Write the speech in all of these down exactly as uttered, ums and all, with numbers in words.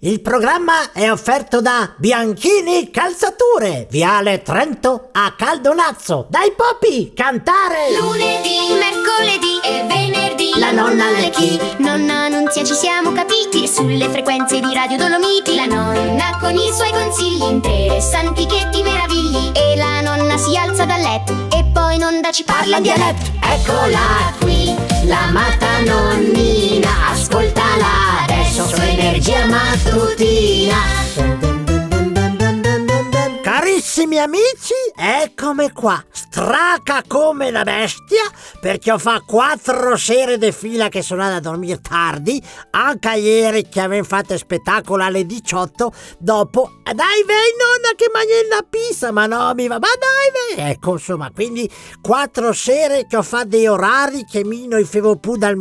Il programma è offerto da Bianchini Calzature, Viale Trento a Caldonazzo. Dai Popi, cantare! Lunedì, mercoledì e venerdì La nonna le chi? Nonna Nunzia, ci siamo capiti sulle frequenze di Radio Dolomiti. La nonna con i suoi consigli interessanti che ti meravigli. E la nonna si alza dal letto e poi in onda ci parla in dialetto. Eccola qui, l'amata nonnina, ascoltala adesso su Energia Mattutina. Carissimi amici, eccomi qua, straca come una bestia, perché ho fatto quattro sere di fila che sono andata a dormire tardi, anche ieri che avevo fatto spettacolo alle diciotto, dopo, dai vei nonna che mangi una pizza, ma no, mi va, ma dai vei, ecco insomma, quindi quattro sere che ho fatto dei orari che mi non facevo più dal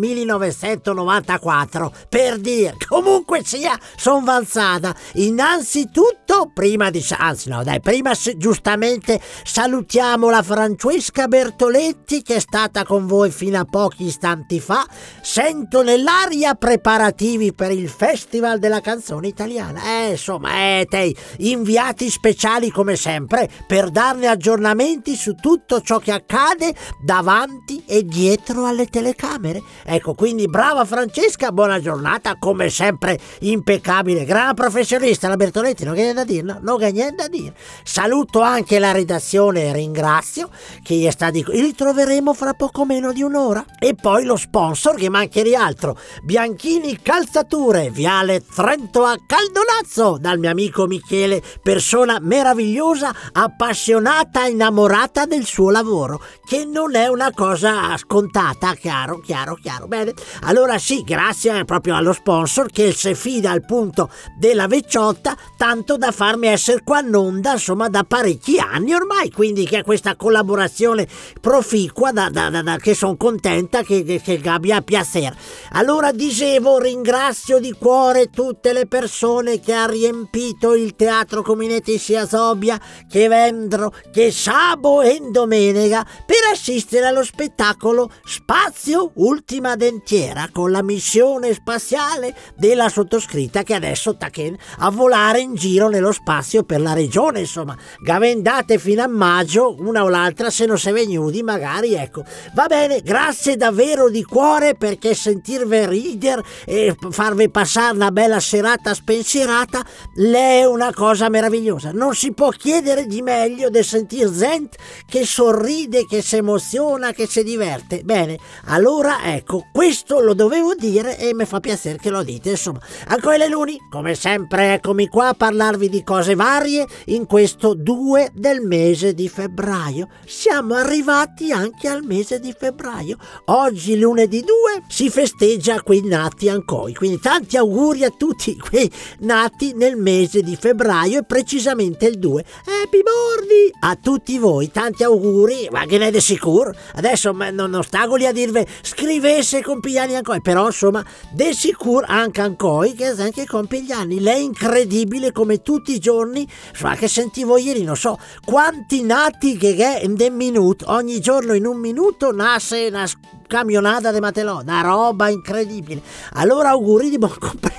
millenovecentonovantaquattro, per dire, comunque sia, sono avanzata, innanzitutto, prima di, anzi no dai, prima giustamente salutiamo la Francesca Bertoletti che è stata con voi fino a pochi istanti fa. Sento nell'aria preparativi per il Festival della Canzone Italiana. Eh, insomma, eh, te, inviati speciali come sempre per darne aggiornamenti su tutto ciò che accade davanti e dietro alle telecamere. Ecco, quindi brava Francesca, buona giornata, come sempre impeccabile, gran professionista la Bertoletti, non c'è niente da dire, no? Non c'è niente da dire. Saluto anche la redazione e ringrazio che è stato, li troveremo fra poco meno di un'ora. E poi lo sponsor che mancherebbe altro, Bianchini Calzature, Viale Trento a Caldonazzo, dal mio amico Michele, persona meravigliosa, appassionata, innamorata del suo lavoro, che non è una cosa scontata, chiaro, chiaro, chiaro. Bene, allora sì, grazie proprio allo sponsor che si fida al punto della vecchiotta, tanto da farmi essere qua in onda, insomma, da parecchi anni ormai, quindi che è questa collaborazione proficua da, da, da, da, che sono contenta che, che, che abbia piacere. Allora dicevo, ringrazio di cuore tutte le persone che ha riempito il Teatro Cominetti sia Sobia, che vendro, che sabato e domenica per assistere allo spettacolo Spazio Ultima Dentiera con la missione spaziale della sottoscritta che adesso tacchen a volare in giro nello spazio per la regione, insomma, gavendate fino a maggio una o l'altra, se non se venuti magari, ecco, va bene, grazie davvero di cuore, perché sentirvi ridere e farvi passare una bella serata spensierata lei è una cosa meravigliosa, non si può chiedere di meglio di sentir gente che sorride, che si emoziona, che si diverte. Bene, allora ecco, questo lo dovevo dire e mi fa piacere che lo dite, insomma. Ancora le luni, come sempre eccomi qua a parlarvi di cose varie in questo due del mese di febbraio. Siamo arrivati anche al mese di febbraio. Oggi lunedì due si festeggia quei nati ancora, quindi tanti auguri a tutti quei nati nel mese di febbraio e precisamente il due. Happy birthday a tutti voi, tanti auguri, ma che ne è sicuro? Adesso non, non stago lì a dirvi scrivesse compigliani ancora, però insomma de sicuro anche ancora che anche compigliani. Lei è incredibile come tutti i giorni, insomma, che sentivo ieri, non so quanti nati che è in un minuto, ogni giorno in un minuto nasce una camionata di Matelò, una roba incredibile. Allora auguri di buon compleanno.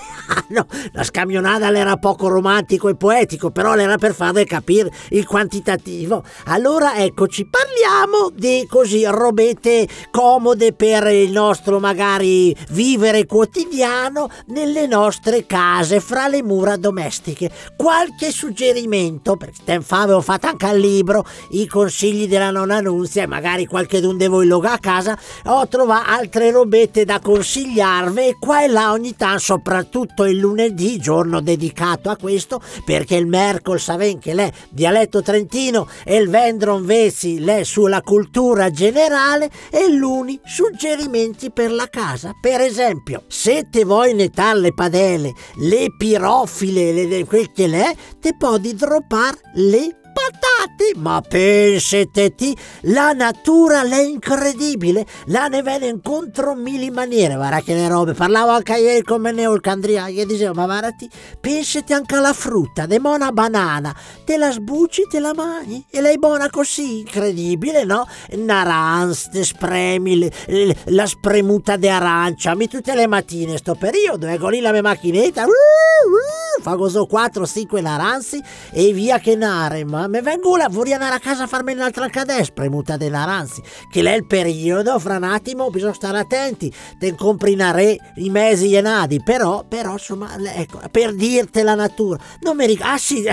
La scamionata l'era poco romantico e poetico, però l'era per farle capire il quantitativo. Allora eccoci, parliamo di così robette comode per il nostro magari vivere quotidiano nelle nostre case, fra le mura domestiche. Qualche suggerimento, perché tempo fa avevo fatto anche al libro i consigli della nonna Nunzia e magari qualche d'un di voi lo ga a casa, ho trovato altre robette da consigliarvi e qua e là ogni tanto, soprattutto il lunedì, giorno dedicato a questo, perché il mercoledì saven che l'è dialetto trentino e il vendron vesi l'è sulla cultura generale e l'uni suggerimenti per la casa. Per esempio, se te vuoi netare le padelle, le pirofile, le, le, quel che l'è, te podi droppar le patate, ma pensate ti, la natura l'è incredibile, la ne viene incontro mille maniere, guarda che le robe, parlavo anche ieri con Meneo il Candria che diceva, ma guarda ti, pensate anche alla frutta, de una banana, te la sbucci, te la mangi e lei buona così, incredibile, no? Narans, te spremi, le, le, la spremuta di arancia, mi tutte le mattine sto periodo, ecco lì la mia macchinetta, uh, uh, fa così quattro cinque naranzi e via che nare, ma me vengo là, vorrei andare a casa a farmi un'altra cadè, premuta dei naranzi, che l'è il periodo, fra un attimo bisogna stare attenti, te compri nare i mesi e nadi, però, però, insomma, ecco, per dirte la natura, non mi ricordo, ah sì,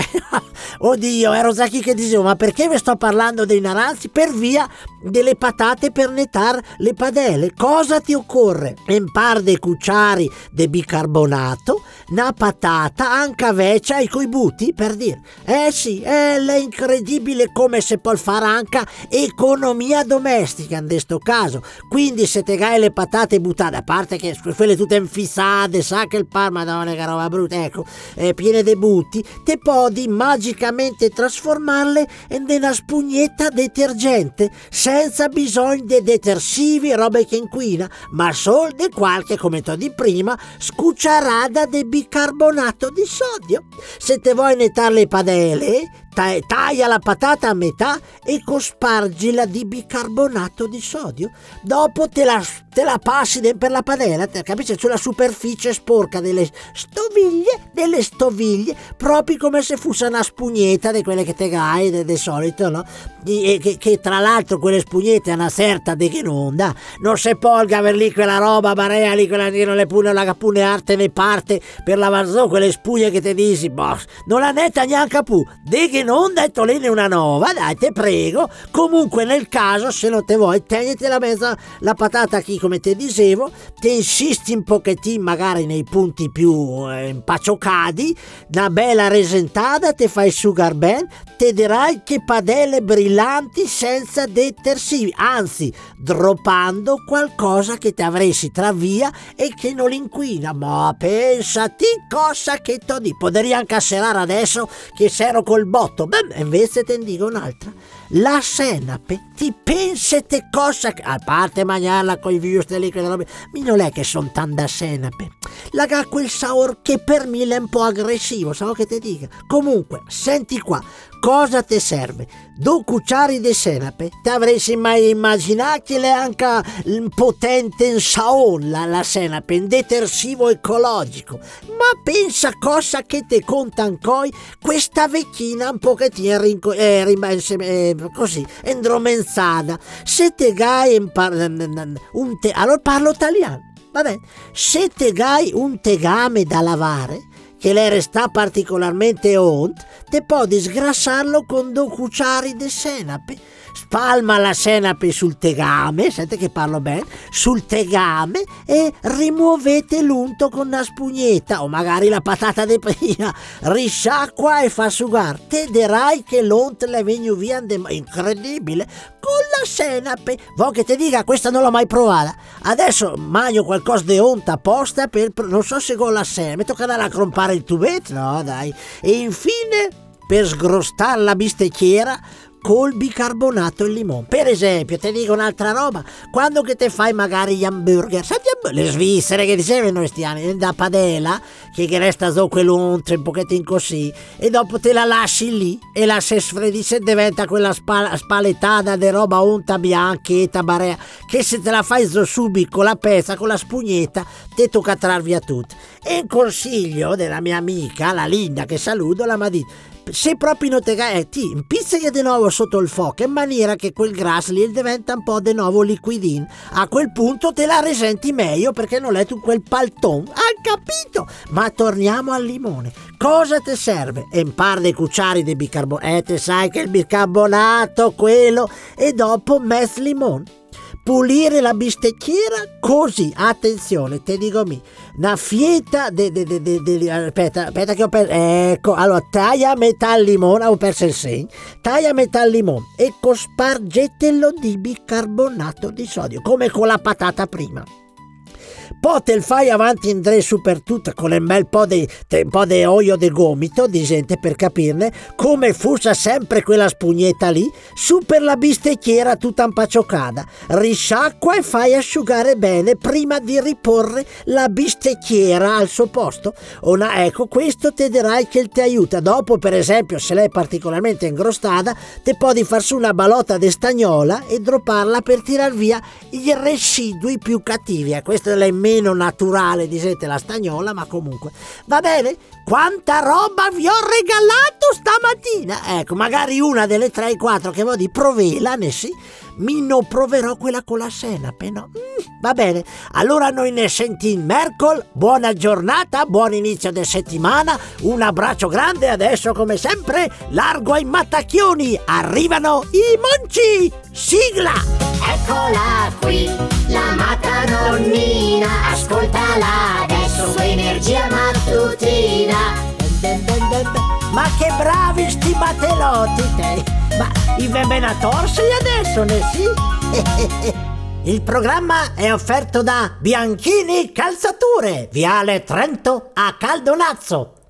oddio, ero già chi che dicevo, ma perché vi sto parlando dei naranzi? Per via delle patate per netar le padelle. Cosa ti occorre? Un par de cucciari de bicarbonato, una patata, anche vecchia e coi butti, per dire. Eh sì, è incredibile come si può fare anche economia domestica in questo caso. Quindi se te gai le patate buttate, a parte che quelle tutte infissate, sa che il par, madonna che roba brutta, ecco, eh, piene de butti, te podi magicamente trasformarle in una spugnetta detergente, senza bisogno di detersivi, robe che inquina, ma solo di qualche, come t'ho di prima, scucciarada di bicarbonato di sodio. Se te vuoi nettare le padelle, taglia la patata a metà e cospargila di bicarbonato di sodio. Dopo te la, te la passi per la padella, te, capisci? Sulla superficie sporca delle stoviglie, delle stoviglie, proprio come se fosse una spugnetta di quelle che te gai del de solito, no? E, che, che tra l'altro quelle spugnette hanno una certa di che non da, non si può aver lì quella roba barea lì, quella che non le pune la capune arte ne parte per lavare quelle spugne che te dici, boh, non la netta neanche più, di che non detto lì una nuova, dai, te prego. Comunque nel caso, se non te vuoi, tenete la mezza la patata qui come te dicevo, te insisti un pochettino magari nei punti più eh, impacciocati, una bella resentata, te fai sugar ben, te dirai che padelle brillanti senza detersivi, anzi droppando qualcosa che ti avresti tra via e che non inquina. Ma pensati cosa che t'ho di, potrei anche asserare adesso che s'ero col botto. Beh, invece te ne dico un'altra, la senape, ti pensate cosa che, a parte mangiarla con i viusti lì, quelle robe, mi non è che sono tanta senape, la ha quel sapore che per me è un po' aggressivo, so che te dica. Comunque, senti qua, cosa ti serve? Due cucciari di senape, ti avresti mai immaginato che è anche potente in saon la, la senape, in detersivo ecologico, ma pensa cosa che te conta ancora questa vecchina un pochettino rinco, eh, rimase, eh, così, indromenzata. Se te gai un, par, un te, allora parlo italiano, vabbè, se te gai un tegame da lavare che le resta particolarmente ont, te puoi sgrassarlo con due cucciari di senape. Spalma la senape sul tegame, sente che parlo bene, sul tegame, e rimuovete l'unto con una spugnetta o magari la patata di prima, risciacqua e fa asciugare. Te dirai che l'ont le viene via, incredibile, con la senape. Vuoi che ti dica, questa non l'ho mai provata. Adesso mangio qualcosa di onta apposta per, non so se con la senape, mi tocca andare a crompare il tubetto, no dai. E infine, per sgrostare la bistecchiera, col bicarbonato e il limone. Per esempio, ti dico un'altra roba, quando che te fai magari gli hamburger, sai, le svizzere che dicevano questi anni, da padella, che, che resta so quell'ontre un pochettino così, e dopo te la lasci lì e la se sfredisce diventa quella spal- spalettata di roba onta bianchetta, barea, che se te la fai so subito con la pezza, con la spugnetta, te tocca trar via tutto. E un consiglio della mia amica, la Linda, che saluto, la mi ha detto, se proprio non te gai, ti impizzagli di nuovo sotto il fuoco in maniera che quel grasso lì diventa un po' di nuovo liquidin. A quel punto te la risenti meglio perché non è tu quel palton. Hai capito? Ma torniamo al limone. Cosa ti serve? Un par di cucciari di bicarbonato. Eh, te sai che il bicarbonato, quello, e dopo mezzo limone. Pulire la bistecchiera così, attenzione, te dico mi, una fieta de, de, de, de, de, aspetta, aspetta che ho perso, ecco, allora taglia a metà il limone, ho perso il segno, taglia a metà il limone e cospargetelo di bicarbonato di sodio, come con la patata prima. Poi te il fai avanti in tre su per tutta con un bel po' di un po' di olio di gomito, di gente per capirne, come fosse sempre quella spugnetta lì, su per la bistecchiera tutta impacciocata, risciacqua e fai asciugare bene prima di riporre la bistecchiera al suo posto. Una, ecco, questo ti dirai che ti aiuta. Dopo, per esempio, se lei è particolarmente ingrostata, te puoi far su una balotta di stagnola e dropparla per tirar via i residui più cattivi. A questo è meno naturale di Sette la Stagnola, ma comunque va bene. Quanta roba vi ho regalato stamattina! Ecco, magari una delle tre o quattro che vodi provela, ne sì, mi non proverò quella con la senape, no? Mm, va bene, allora noi ne sentiamo mercoledì, buona giornata, buon inizio di settimana, un abbraccio grande, adesso come sempre, largo ai mattacchioni, arrivano i monci, sigla! Eccola qui, la matta nonnina, ascoltala adesso, energia mattutina. Ma che bravi sti matelotti te! Ma i vemenator sei adesso, ne sì? Il programma è offerto da Bianchini Calzature, Viale Trento a Caldonazzo.